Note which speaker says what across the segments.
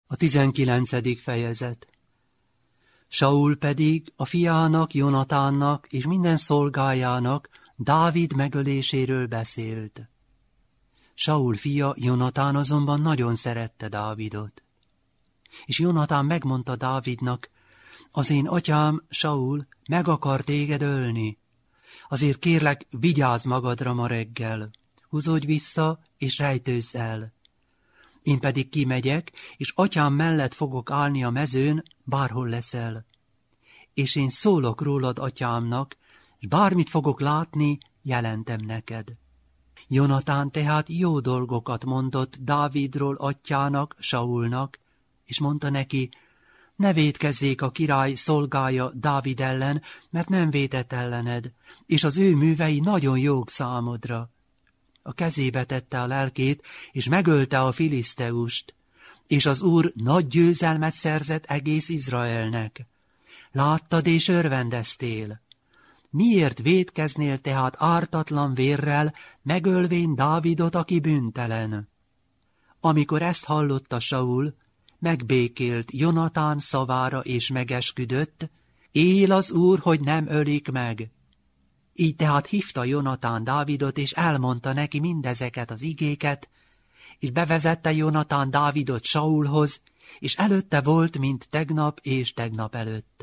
Speaker 1: A 19. fejezet. Saul pedig a fiának, Jonatánnak és minden szolgájának Dávid megöléséről beszélt. Saul fia, Jonatán azonban nagyon szerette Dávidot. És Jonatán megmondta Dávidnak: az én atyám, Saul, meg akar téged ölni. Azért kérlek, vigyázz magadra ma reggel. Húzódj vissza, és rejtőzz el. Én pedig kimegyek, és atyám mellett fogok állni a mezőn, bárhol leszel. És én szólok rólad atyámnak, és bármit fogok látni, jelentem neked. Jonatán tehát jó dolgokat mondott Dávidról atyának, Saulnak, és mondta neki: ne vétkezzék a király szolgája Dávid ellen, mert nem vétett ellened, és az ő művei nagyon jók számodra. A kezébe tette a lelkét, és megölte a filiszteust, és az Úr nagy győzelmet szerzett egész Izraelnek. Láttad és örvendeztél. Miért vétkeznél tehát ártatlan vérrel, megölvén Dávidot, aki bűntelen? Amikor ezt hallotta Saul, megbékélt Jonatán szavára és megesküdött: él az Úr, hogy nem ölik meg. Így tehát hívta Jonatán Dávidot, és elmondta neki mindezeket az igéket, és bevezette Jonatán Dávidot Saulhoz, és előtte volt, mint tegnap és tegnap előtt.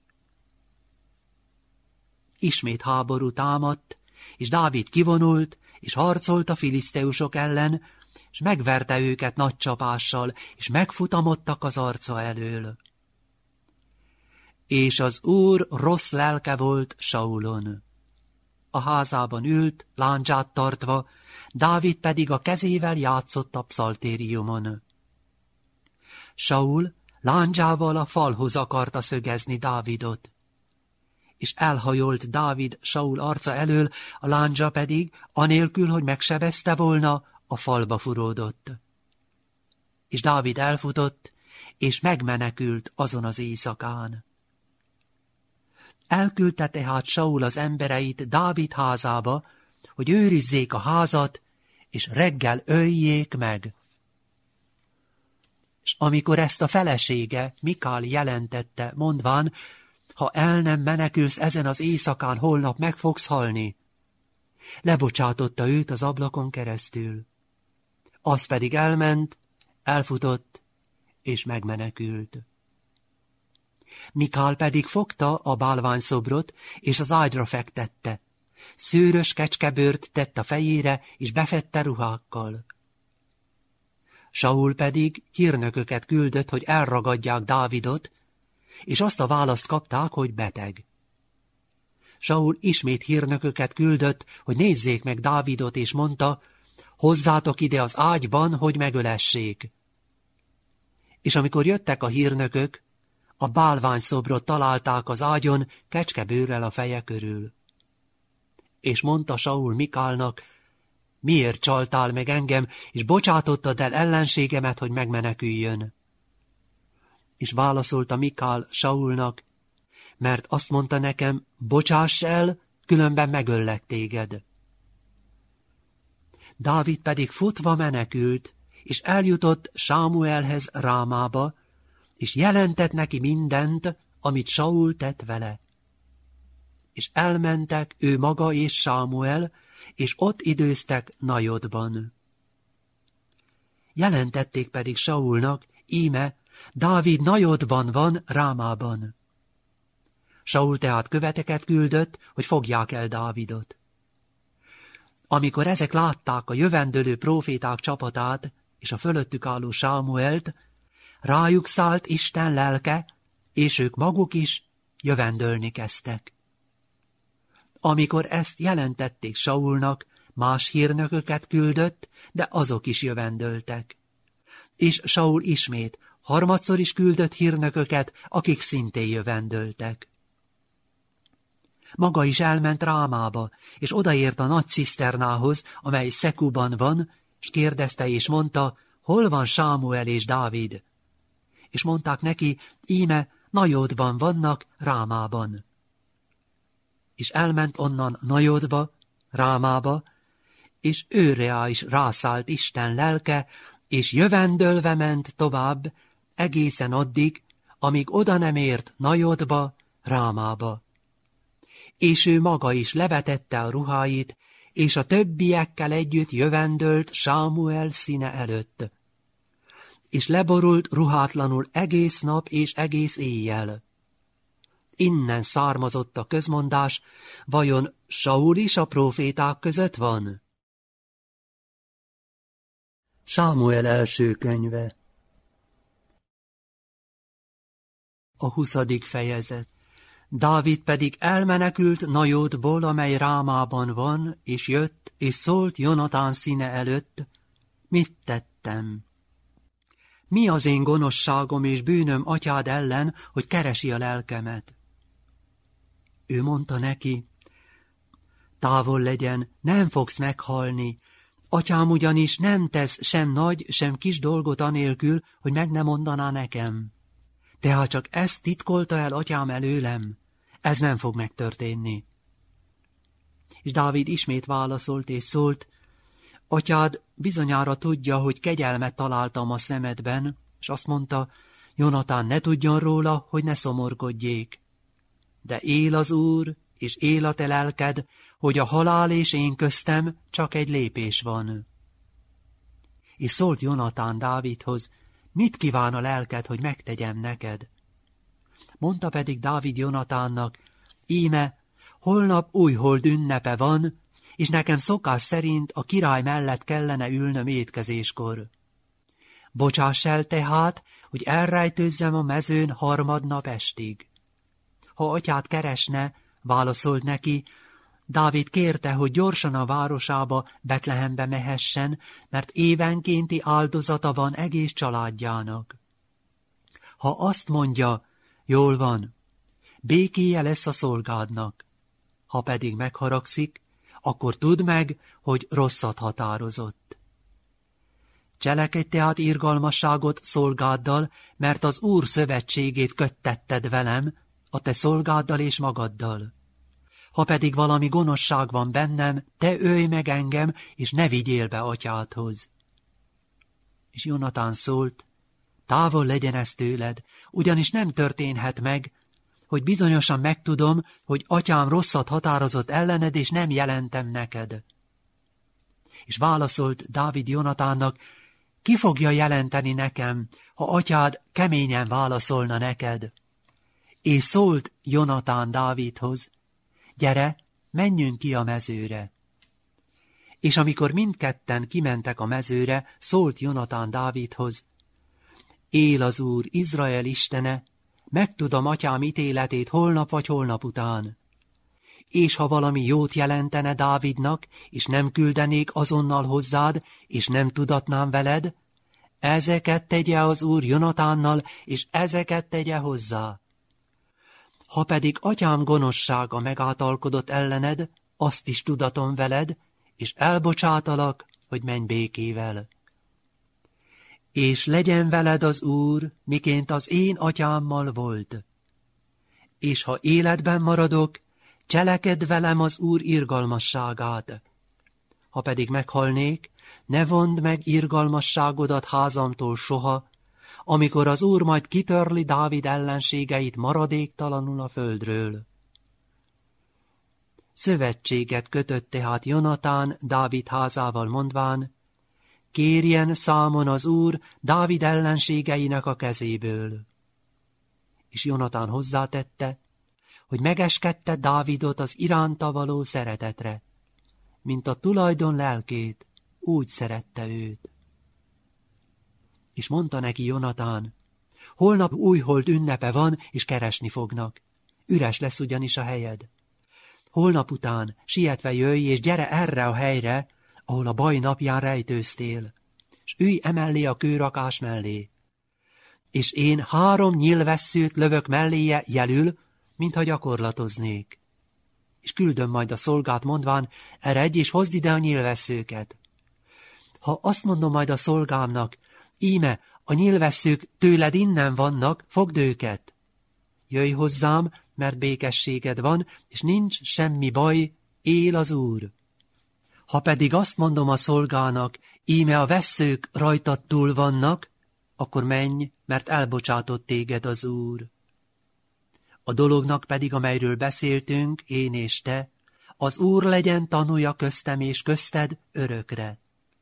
Speaker 1: Ismét háború támadt, és Dávid kivonult, és harcolt a filiszteusok ellen, és megverte őket nagy csapással, és megfutamodtak az arca elől. És az Úr rossz lelke volt Saulon. A házában ült, lándzsát tartva, Dávid pedig a kezével játszott a pszaltériumon. Saul lándzsával a falhoz akarta szögezni Dávidot, és elhajolt Dávid Saul arca elől, a lándzsa pedig, anélkül, hogy megsebezte volna, a falba furódott. És Dávid elfutott, és megmenekült azon az éjszakán. Elküldte tehát Saul az embereit Dávid házába, hogy őrizzék a házat, és reggel öljék meg. És amikor ezt a felesége, Mikál jelentette, mondván: ha el nem menekülsz ezen az éjszakán, holnap meg fogsz halni, lebocsátotta őt az ablakon keresztül. Az pedig elment, elfutott, és megmenekült. Mikál pedig fogta a bálványszobrot, és az ágyra fektette. Szőrös kecskebőrt tett a fejére, és befette ruhákkal. Saul pedig hírnököket küldött, hogy elragadják Dávidot, és azt a választ kapták, hogy beteg. Saul ismét hírnököket küldött, hogy nézzék meg Dávidot, és mondta: hozzátok ide az ágyban, hogy megölessék. És amikor jöttek a hírnökök, a bálványszobrot találták az ágyon, kecskebőrrel a feje körül. És mondta Saul Mikálnak: miért csaltál meg engem, és bocsátottad el ellenségemet, hogy megmeneküljön? És válaszolta Mikál Saulnak: mert azt mondta nekem, bocsáss el, különben megöllek téged. Dávid pedig futva menekült, és eljutott Sámuelhez Rámába, és jelentett neki mindent, amit Saul tett vele. És elmentek ő maga és Sámuel, és ott időztek Najotban. Jelentették pedig Saulnak: íme, Dávid Najotban van, Rámában. Saul tehát követeket küldött, hogy fogják el Dávidot. Amikor ezek látták a jövendőlő próféták csapatát, és a fölöttük álló Sámuelt, rájuk szállt Isten lelke, és ők maguk is jövendölni kezdtek. Amikor ezt jelentették Saulnak, más hírnököket küldött, de azok is jövendöltek. És Saul ismét harmadszor is küldött hírnököket, akik szintén jövendöltek. Maga is elment Rámába, és odaért a nagy ciszternához, amely Szekuban van, és kérdezte és mondta: hol van Sámuel és Dávid? És mondták neki: íme, Najotban vannak, Rámában. És elment onnan Najotba, Rámába, és őrrá is rászállt Isten lelke, és jövendölve ment tovább, egészen addig, amíg oda nem ért Najotba, Rámába. És ő maga is levetette a ruháit, és a többiekkel együtt jövendölt Sámuel színe előtt. És leborult ruhátlanul egész nap és egész éjjel. Innen származott a közmondás, vajon Saul is a próféták között van? Sámuel első könyve. A 20. fejezet. Dávid pedig elmenekült Najotból, amely Rámában van, és jött, és szólt Jonatán színe előtt: mit tettem? Mi az én gonoszságom és bűnöm atyád ellen, hogy keresi a lelkemet? Ő mondta neki: távol legyen, nem fogsz meghalni. Atyám ugyanis nem tesz sem nagy, sem kis dolgot anélkül, hogy meg ne mondaná nekem. Tehát csak ezt titkolta el atyám előlem. Ez nem fog megtörténni. És Dávid ismét válaszolt és szólt: atyád bizonyára tudja, hogy kegyelmet találtam a szemedben, és azt mondta: Jonatán ne tudjon róla, hogy ne szomorkodjék. De él az Úr, és él a te lelked, hogy a halál és én köztem csak egy lépés van. És szólt Jonatán Dávidhoz: mit kíván a lelked, hogy megtegyem neked? Mondta pedig Dávid Jonatánnak: íme, holnap újhold ünnepe van, és nekem szokás szerint a király mellett kellene ülnöm étkezéskor. Bocsáss el tehát, hogy elrejtőzzem a mezőn harmadnap estig. Ha atyád keresne, válaszolt neki, Dávid kérte, hogy gyorsan a városába, Betlehembe mehessen, mert évenkénti áldozata van egész családjának. Ha azt mondja, jól van, békéje lesz a szolgádnak. Ha pedig megharagszik, akkor tudd meg, hogy rosszat határozott. Cselekedj tehát irgalmasságot szolgáddal, mert az Úr szövetségét köttetted velem, a te szolgáddal és magaddal. Ha pedig valami gonoszság van bennem, te ölj meg engem, és ne vigyél be atyádhoz. És Jonatán szólt: távol legyen ez tőled, ugyanis nem történhet meg, hogy bizonyosan megtudom, hogy atyám rosszat határozott ellened, és nem jelentem neked. És válaszolt Dávid Jonatánnak: ki fogja jelenteni nekem, ha atyád keményen válaszolna neked? És szólt Jonatán Dávidhoz: gyere, menjünk ki a mezőre. És amikor mindketten kimentek a mezőre, szólt Jonatán Dávidhoz: él az Úr, Izrael istene, megtudom atyám ítéletét holnap vagy holnap után. És ha valami jót jelentene Dávidnak, és nem küldenék azonnal hozzád, és nem tudatnám veled, ezeket tegye az Úr Jonatánnal, és ezeket tegye hozzá. Ha pedig atyám gonoszsága megáltalkodott ellened, azt is tudatom veled, és elbocsátalak, hogy menj békével. És legyen veled az Úr, miként az én atyámmal volt. És ha életben maradok, cselekedd velem az Úr irgalmasságát. Ha pedig meghalnék, ne vondd meg irgalmasságodat házamtól soha, amikor az Úr majd kitörli Dávid ellenségeit maradéktalanul a földről. Szövetséget kötött tehát Jonatán Dávid házával mondván: kérjen számon az Úr Dávid ellenségeinek a kezéből. És Jonatán hozzátette, hogy megeskedte Dávidot az iránta való szeretetre, mint a tulajdon lelkét, úgy szerette őt. És mondta neki Jonatán: holnap újhold ünnepe van, és keresni fognak. Üres lesz ugyanis a helyed. Holnap után sietve jöjj, és gyere erre a helyre, ahol a baj napján rejtőztél, és ülj emellé a kőrakás mellé. És én 3 nyílvesszőt lövök melléje jelül, mintha gyakorlatoznék. És küldöm majd a szolgát mondván: eredj és hozd ide a nyílvesszőket. Ha azt mondom majd a szolgámnak: íme, a nyílvesszők tőled innen vannak, fogd őket. Jöjj hozzám, mert békességed van, és nincs semmi baj, él az Úr. Ha pedig azt mondom a szolgának: íme a vesszők rajtad túl vannak, akkor menj, mert elbocsátott téged az Úr. A dolognak pedig, amelyről beszéltünk, én és te, az Úr legyen tanúja köztem és közted örökre.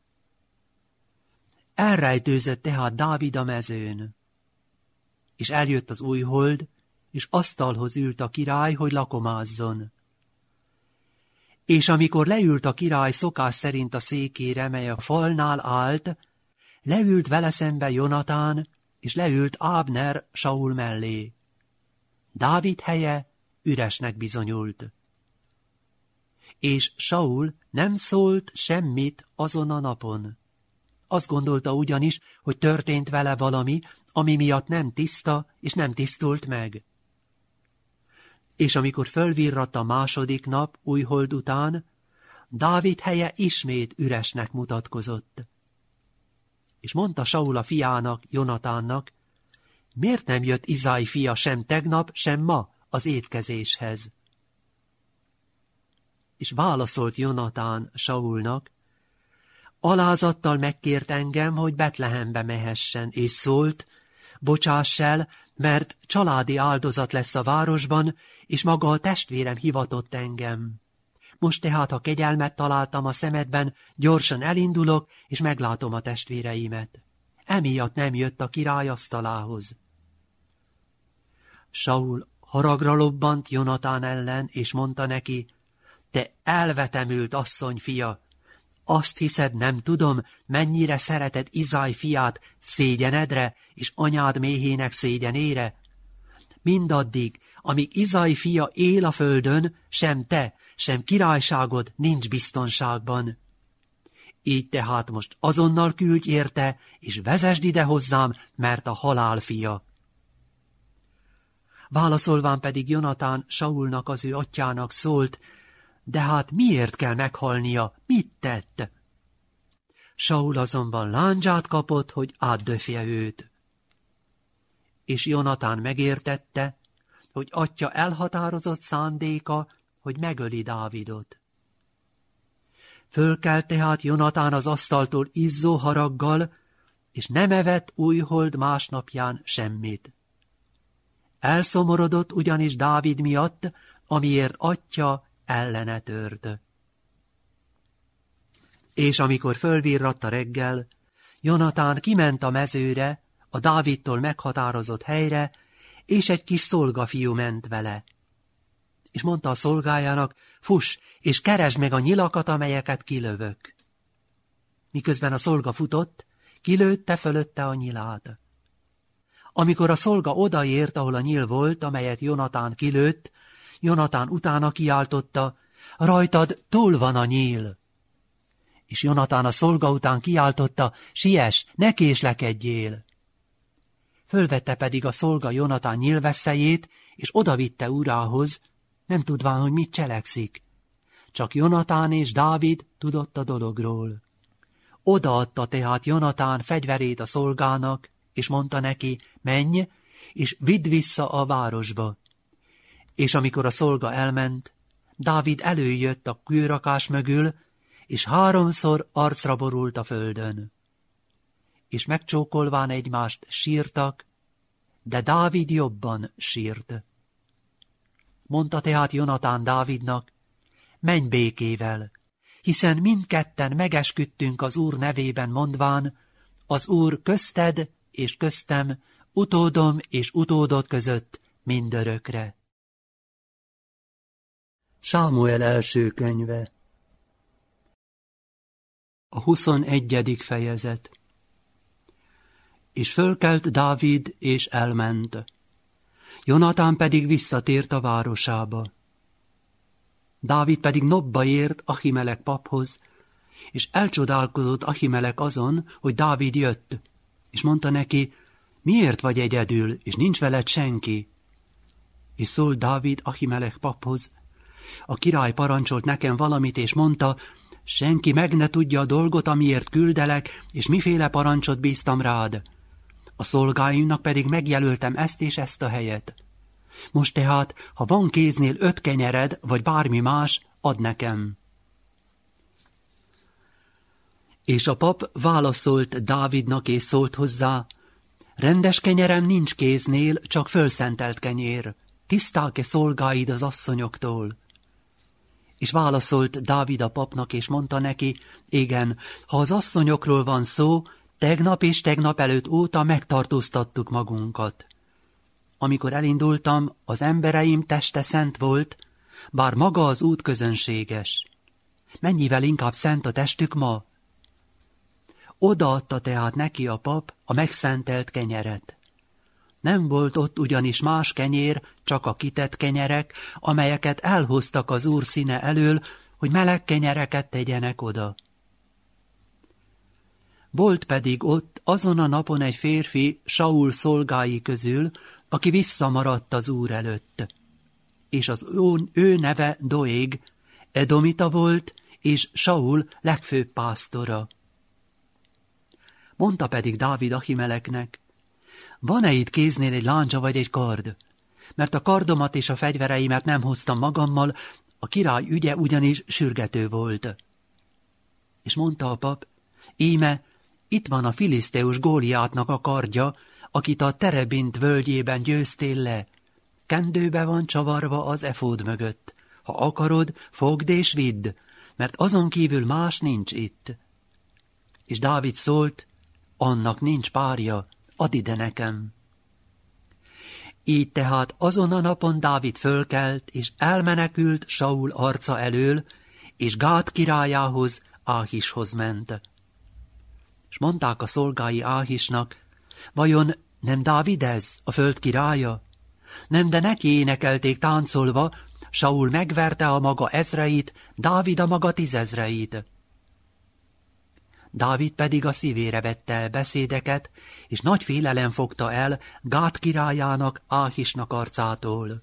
Speaker 1: Elrejtőzött tehát Dávid a mezőn, és eljött az új hold, és asztalhoz ült a király, hogy lakomázzon. És amikor leült a király szokás szerint a székére, mely a falnál állt, leült vele szembe Jonatán, és leült Ábner Saul mellé. Dávid helye üresnek bizonyult. És Saul nem szólt semmit azon a napon. Azt gondolta ugyanis, hogy történt vele valami, ami miatt nem tiszta és nem tisztult meg. És amikor fölvirradt a második nap újhold után, Dávid helye ismét üresnek mutatkozott. És mondta Saul a fiának, Jonatánnak, miért nem jött Izsai fia sem tegnap, sem ma az étkezéshez? És válaszolt Jonatán Saulnak, alázattal megkért engem, hogy Betlehembe mehessen, és szólt, bocsáss el, mert családi áldozat lesz a városban, és maga a testvérem hivatott engem. Most tehát, ha kegyelmet találtam a szemedben, gyorsan elindulok, és meglátom a testvéreimet. Emiatt nem jött a király asztalához. Saul haragra lobbant Jonatán ellen, és mondta neki, te elvetemült asszony fia, azt hiszed, nem tudom, mennyire szereted Izsai fiát szégyenedre, és anyád méhének szégyenére? Mindaddig, amíg Izsai fia él a földön, sem te, sem királyságod nincs biztonságban. Így tehát most azonnal küldj érte, és vezesd ide hozzám, mert a halál fia. Válaszolván pedig Jonatán Saulnak, az ő atyjának szólt, de hát miért kell meghalnia, mit tett? Saul azonban lándzsát kapott, hogy átdöfje őt. És Jonatán megértette, hogy atya elhatározott szándéka, hogy megöli Dávidot. Fölkelt tehát Jonatán az asztaltól izzó haraggal, és nem evett újhold másnapján semmit. Elszomorodott ugyanis Dávid miatt, amiért atya ellene tört. És amikor fölvirradt a reggel, Jonatán kiment a mezőre, a Dávidtól meghatározott helyre, és egy kis szolgafiú ment vele. És mondta a szolgájának, fuss, és keresd meg a nyilakat, amelyeket kilövök. Miközben a szolga futott, kilőtte fölötte a nyilát. Amikor a szolga odaért, ahol a nyíl volt, amelyet Jonatán kilőtt, Jonatán utána kiáltotta, rajtad túl van a nyíl. És Jonatán a szolga után kiáltotta, siess, ne késlekedjél. Fölvette pedig a szolga Jonatán nyílveszélyét, és odavitte urához, nem tudván, hogy mit cselekszik. Csak Jonatán és Dávid tudott a dologról. Odaadta tehát Jonatán fegyverét a szolgának, és mondta neki, menj, és vidd vissza a városba. És amikor a szolga elment, Dávid előjött a kőrakás mögül, és 3-szor arcra borult a földön. És megcsókolván egymást sírtak, de Dávid jobban sírt. Mondta tehát Jonatán Dávidnak, menj békével, hiszen mindketten megesküdtünk az Úr nevében mondván, az Úr közted és köztem, utódom és utódod között mindörökre. Sámuel első könyve. A 21. fejezet. És fölkelt Dávid, és elment. Jonatán pedig visszatért a városába. Dávid pedig Nobba ért Ahimelek paphoz, és elcsodálkozott Ahimelek azon, hogy Dávid jött, és mondta neki, miért vagy egyedül, és nincs veled senki? És szólt Dávid Ahimelek paphoz, a király parancsolt nekem valamit, és mondta, senki meg ne tudja a dolgot, amiért küldelek, és miféle parancsot bíztam rád. A szolgáimnak pedig megjelöltem ezt és ezt a helyet. Most tehát, ha van kéznél 5 kenyered, vagy bármi más, add nekem. És a pap válaszolt Dávidnak, és szólt hozzá, rendes kenyerem nincs kéznél, csak fölszentelt kenyér. Tiszták-e szolgáid az asszonyoktól? És válaszolt Dávid a papnak, és mondta neki, igen, ha az asszonyokról van szó, tegnap és tegnap előtt óta megtartóztattuk magunkat. Amikor elindultam, az embereim teste szent volt, bár maga az út közönséges. Mennyivel inkább szent a testük ma? Odaadta tehát neki a pap a megszentelt kenyeret. Nem volt ott ugyanis más kenyér, csak a kitett kenyerek, amelyeket elhoztak az Úr színe elől, hogy meleg kenyereket tegyenek oda. Volt pedig ott azon a napon egy férfi Saul szolgái közül, aki visszamaradt az Úr előtt. És az ő neve Doeg, edomita volt, és Saul legfőbb pásztora. Mondta pedig Dávid Ahimeleknek, van-e itt kéznél egy láncsa vagy egy kard? Mert a kardomat és a fegyvereimet nem hoztam magammal, a király ügye ugyanis sürgető volt. És mondta a pap, íme, itt van a filiszteus Góliátnak a kardja, akit a Terebint völgyében győztél le. Kendőbe van csavarva az efód mögött. Ha akarod, fogd és vidd, mert azon kívül más nincs itt. És Dávid szólt, annak nincs párja, add ide nekem. Így tehát azon a napon Dávid fölkelt, és elmenekült Saul arca elől, és Gát királyához, Áhishoz ment. És mondták a szolgái Áhisnak, vajon nem Dávid ez, a föld királya? Nem, de neki énekelték táncolva, Saul megverte a maga ezreit, Dávid a maga 10 000. Dávid pedig a szívére vette el beszédeket, és nagy félelem fogta el Gát királyának, Áhisnak arcától.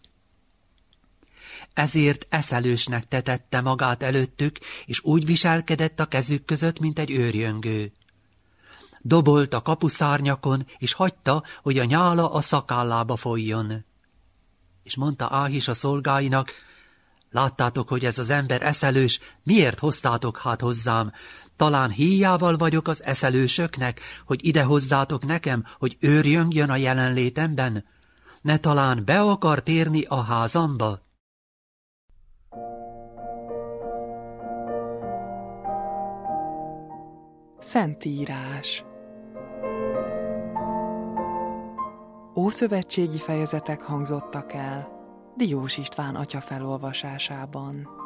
Speaker 1: Ezért eszelősnek tetette magát előttük, és úgy viselkedett a kezük között, mint egy őrjöngő. Dobolt a kapuszárnyakon, és hagyta, hogy a nyála a szakállába folyjon. És mondta Áhis a szolgáinak, láttátok, hogy ez az ember eszelős, miért hoztátok hát hozzám? Talán híjával vagyok az eszelősöknek, hogy ide hozzátok nekem, hogy őrjöngjön a jelenlétemben? Ne talán be akar térni a házamba?
Speaker 2: Szentírás. Ószövetségi fejezetek hangzottak el Diós István atya felolvasásában.